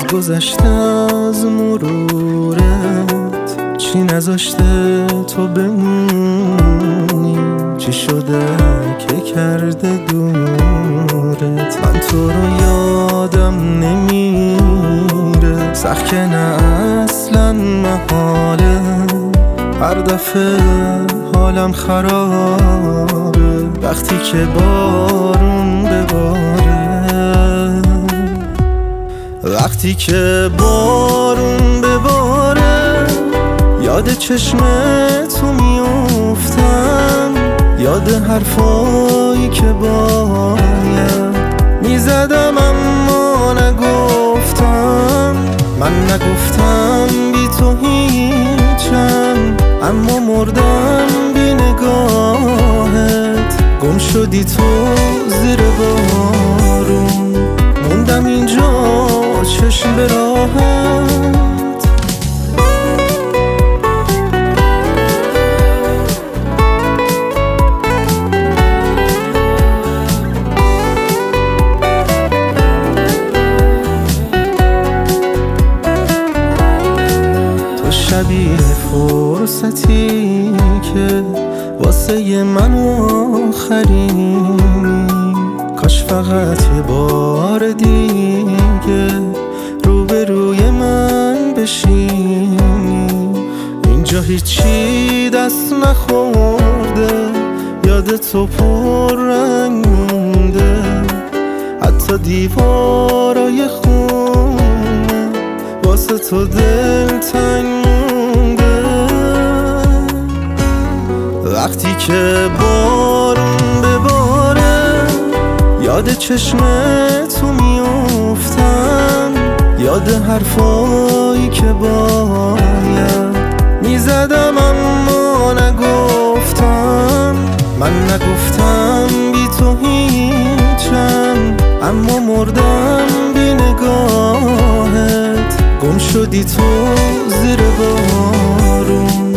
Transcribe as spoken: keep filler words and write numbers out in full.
گذشته از مرورت چی نذاشته تو بمونی؟ چی شده که کرده دورت؟ من تو رو یادم نمیره، سخت که نه اصلا محاله. هر دفعه حالم خرابه وقتی که بارون بباره، وقتی که بارون بباره. یاد چشمتو میافتم، یاد حرفایی که باید میزدم اما نگفتم. من نگفتم بی تو هیچم، اما مردم بی نگاهت. گم شدی تو زیر بارون، موندم اینجا چشم به راهت. شبیه فرصتی که واسه من آخرینی، کاش فقط یه بار دیگه روبروی من بشینی. اینجا هیچی دست نخورده، یاد تو پر رنگ مونده، حتی دیوارای خونه واسه تو دلتنگ مونده. وقتی که بارون بباره یاد چشمتو میافتم، یاد حرفایی که باید میزدم اما نگفتم. من نگفتم بی تو هیچم، اما مردم بی نگاهت. گم شدی تو زیر بارون،